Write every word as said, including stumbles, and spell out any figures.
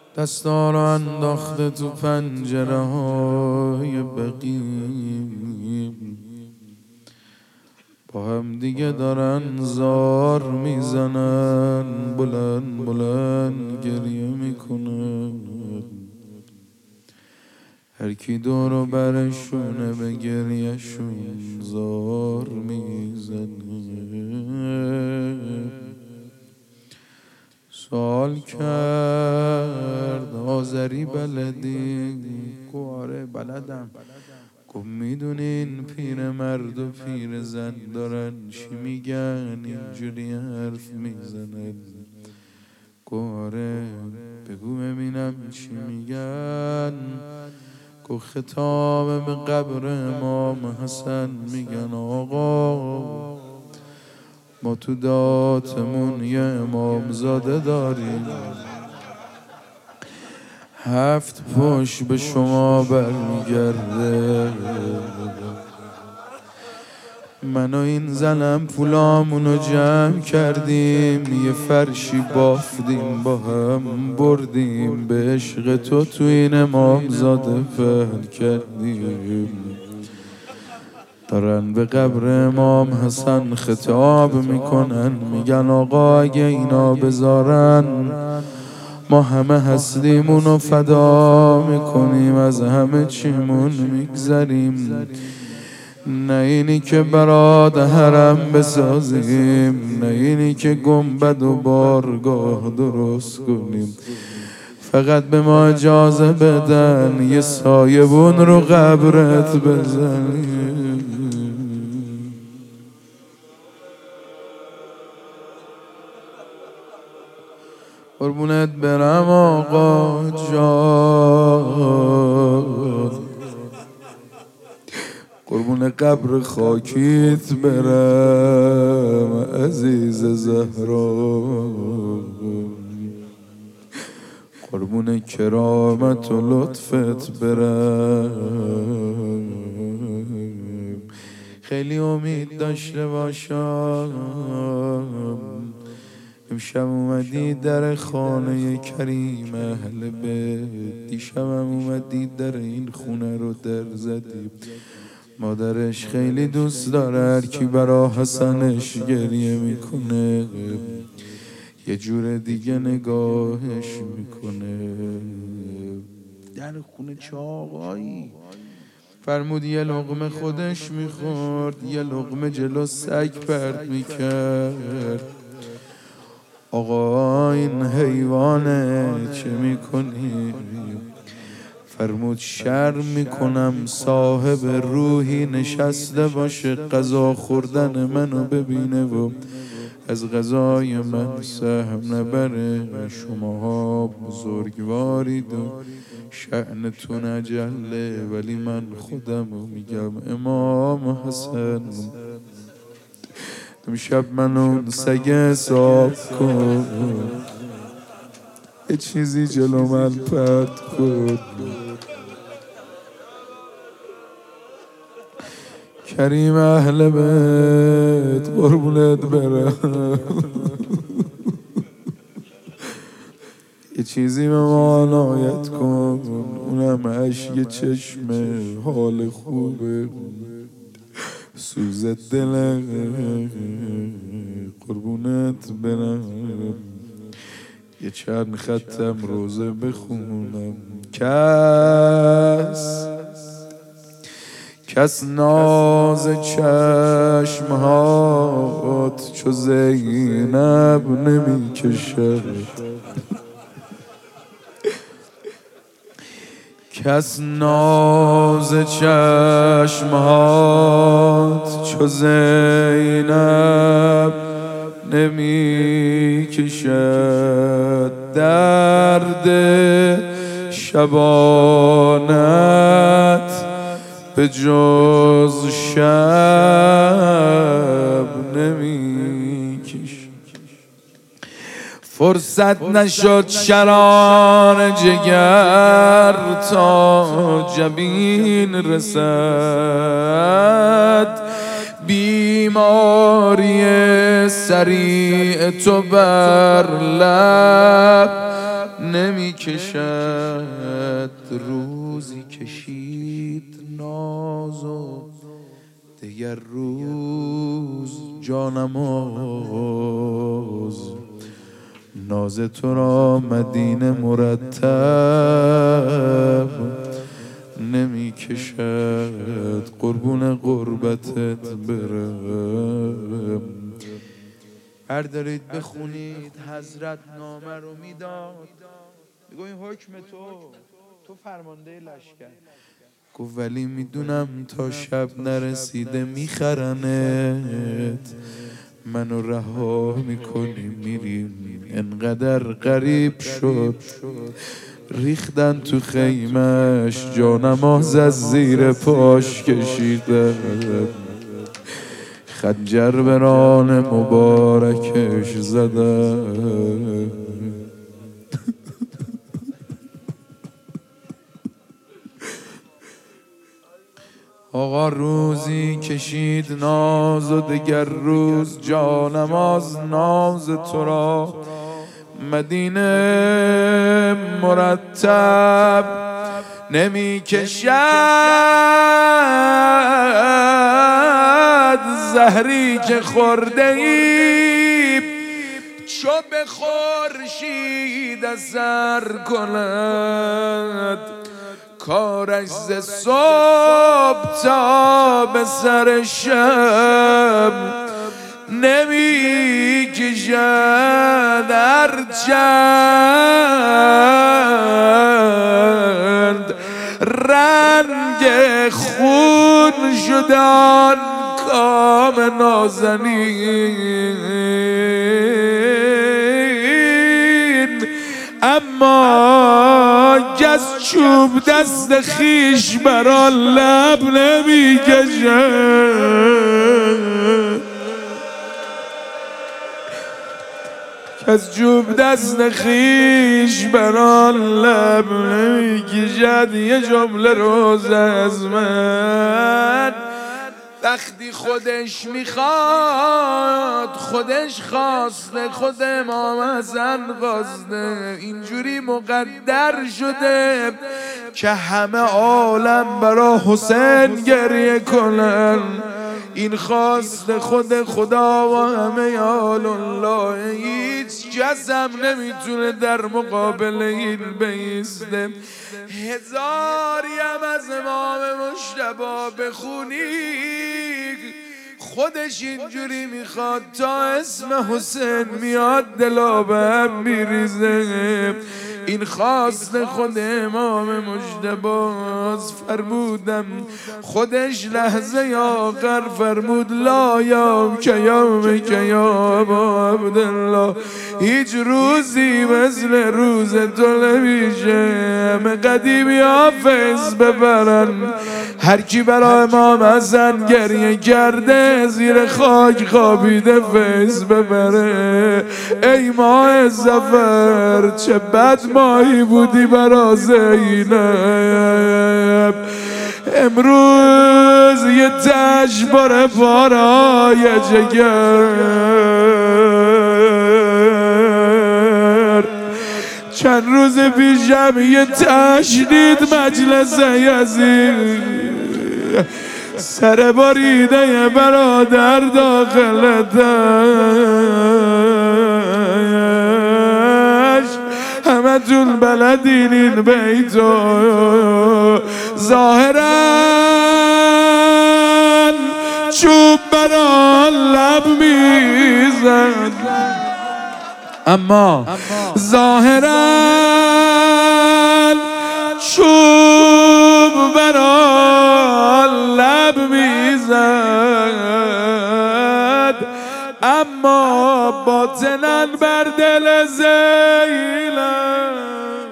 دستا رو انداخته تو پنجره های بقیم، با هم دیگه دارن زار میزنن، بلند بلند گریه میکنن. هر کی دور و برشونه به گریهشون زار میزنه. سوال کرد آذری بلدی؟ گفت آره بلدم. گفت میدونین پیر مرد و پیر زن دارن چی میگن اینجوری حرف میزنن؟ گفت آره بگو ببینم چی میگن. گفت خطاب به قبر امام حسن میگن آقا ما تو داتمون یه امام زاده داریم، هفت پشت به شما برمیگرده. من و این زنم پولامونو جمع کردیم، یه فرشی بافتیم با هم بردیم، به عشق تو تو این امام زاده پهن کردیم. دارن به قبر امام حسن خطاب میکنن، میگن آقا اگه اینا بذارن ما همه هستیمونو فدا میکنیم، از همه چیمون میگذریم. نه اینی که برات حرم بسازیم، نه اینی که گنبد و بارگاه درست کنیم، فقط به ما اجازه بدن یه سایبون رو قبرت بزنیم. قربونت برم آقا جان، قربون قبر خاکیت برم عزیز زهرا، قربون کرامت و لطفت برم. خیلی امید داشته باشم امشب اومدی در خانه کریم اهل بیت، دیشبم اومدی در این خونه رو در زدی. مادرش خیلی دوست داره هر کی برا حسنش گریه میکنه یه جور دیگه نگاهش میکنه. در خونه چه آقایی؟ فرمود یه لقمه خودش میخورد، یه لقمه جلو سگ پرت میکرد. آقا این حیوانه چه میکنی؟ فرمود شرم میکنم صاحب روحی نشسته باشه غذا خوردن منو ببینه و از غذای من سهم نبره. شماها بزرگوارید و شأنتون اجله، ولی من خودمو میگم امام حسن امشب منو سگ حساب کن، یه چیزی جلو من پرت کن. کریم اهل بیت قربونت برم یه چیزی به ما عنایت کن، اونم اشک چشمه، حال خوبه، سوز دل، قربونت برم. یه چند ختم روزه بخونم. کس کس ناز چشمهات چو زینب نمی کشد، کس ناز چشمهات چو زینب نمی کشد، درد شبانت به جز شب نمی کشد. فرصت نشد شرار جگر تا جبین رسد، بیماری سریع تو بر لب نمی کشد. روزی کشید ناز و دگر روز جانماز. ناز تو را مدینه مرتب نمی کشد. قربون قربتت برم. هر دارید بخونید حضرت نامه رو میداد. میگو این حکم تو، تو فرمانده لشکر. گفت ولی میدونم تا شب نرسیده میخرنت. منو رها میکنی میریم. انقدر غریب شد ریختن تو خیمش. جانماز از زیر پاش کشیدن. خنجر به ران مبارکش زدن. آقا روزی کشید ناز و دگر روز جانماز. ناز تو را مدینه مرتب نمی کشد. زهری که خورده ای چو به خورشید اثر کند. کارش ز صبح تا به سر شب نمی کشد. هرچند رنگ خون شدان کام نازنین. اما کس چوب دست خیش برا لب نمی کشد. کس چوب دست خیش برا لب نمی کشد. یه جمله روز از من وقتی خودش میخواد خودش خواسته. خود امام حسن خواسته. اینجوری مقدر شده که همه عالم برا حسین گریه کنن. این خواست خود خدا و همه آل الله. هیچ جسم نمیتونه در مقابل این بیسته. هزاریم از امام مجتبی بخونی خودش اینجوری میخواد تا اسم حسین میاد دلا به هم میریزه. این خواست خود امام مجتبی. فرمودم خودش لحظه آخر فرمود لا یوم که یوم که یا ابا عبدالله. هیچ روزی مثل روز تو نمیشه. همه قدیمی ها فیض ببرن. هر کی برای امام حسن گریه کرده زیر خاک خوابیده فیض ببره. ای ماه زفر چه بد ماهی بودی برا زینب. امروز یه تشبار بارای جگر. چند روز پیشم یه تشدید مجلس یزید. سر باریده برادر داخلتش. همه طول بلدین این بیتو. ظاهرا چوب برا لب میزن. اما ظاهرا چوب برا لب میزد. اما باطناً بر دل زینب